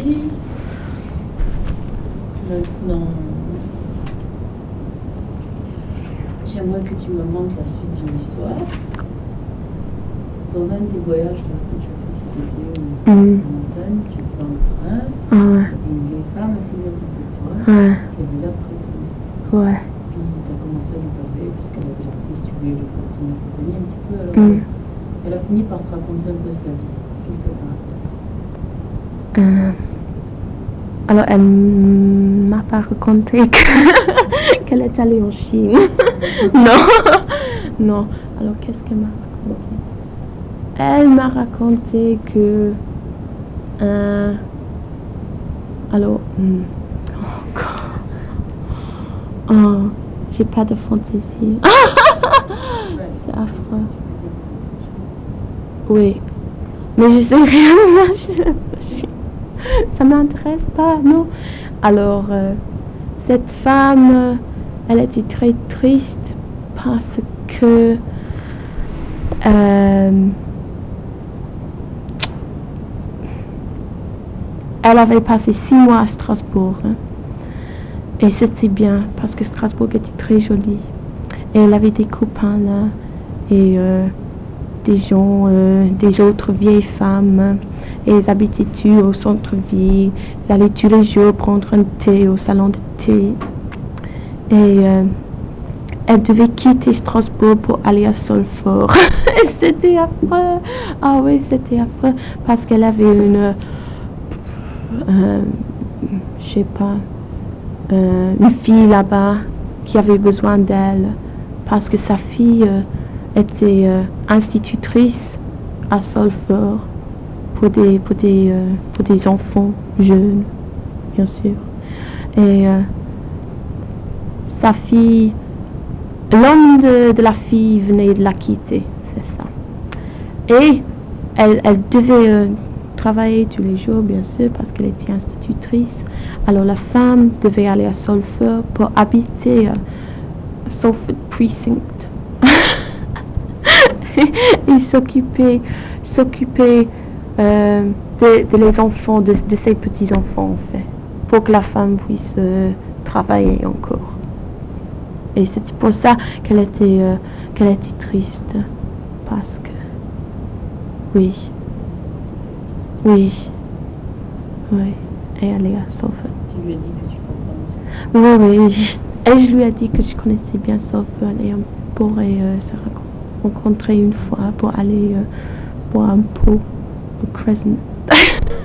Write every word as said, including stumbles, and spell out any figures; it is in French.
aussi. Maintenant, j'aimerais que tu me montres la suite de l'histoire. Dans un des voyages là, que tu as fait cet été en Mm. montagne, tu étais en train, Ah ouais. il y avait une vieille femme assise à côté de toi, Ouais. qui avait l'air très triste. Ouais. Puis tu as commencé à lui parler, puisqu'elle avait l'air triste, tu voulais lui continuer à accompagner un petit peu. Alors, Mm. elle a fini par te raconter un peu sa vie. Qu'est-ce que tu as raconté? Euh, alors, elle m'a pas raconté que- qu'elle est allée en Chine. Non. Non. Alors, qu'est-ce qu'elle m'a raconté? Elle m'a raconté que... Euh, alors... hmm, oh, God. Oh, j'ai pas de fantaisie. C'est affreux. Oui. Mais je sais rien. je- je- Ça m'intéresse pas, non. Alors, euh, cette femme, euh, elle était très triste parce que euh, elle avait passé six mois à Strasbourg. Hein, et c'était bien parce que Strasbourg était très joli. Et elle avait des copains là et euh, des gens, euh, des autres vieilles femmes. Et ils habitaient tous au centre-ville. Ils allaient tous les jours prendre un thé au salon de thé. Et euh, elle devait quitter Strasbourg pour aller à Solfort. Et c'était affreux. Ah oui, c'était affreux. Parce qu'elle avait une... Euh, je sais pas... Euh, une fille là-bas qui avait besoin d'elle. Parce que sa fille euh, était euh, institutrice à Solfort. Pour des, pour, des, euh, pour des enfants jeunes, bien sûr. Et euh, sa fille, l'homme de, de la fille venait de la quitter, c'est ça. Et elle, elle devait euh, travailler tous les jours, bien sûr, parce qu'elle était institutrice. Alors la femme devait aller à Solfort pour habiter à Salford Precinct. Et s'occuper, s'occuper euh, de, de les enfants, de, de ses petits-enfants, en fait, pour que la femme puisse euh, travailler encore. Et c'était pour ça qu'elle était, euh, qu'elle était triste, parce que, oui, oui, oui, et elle est à Salford. Tu lui as dit que tu comprenais ça? Oui, oui, et je lui ai dit que je connaissais bien Salford et on pourrait euh, se rencontrer une fois pour aller euh, boire un pot au Crescent.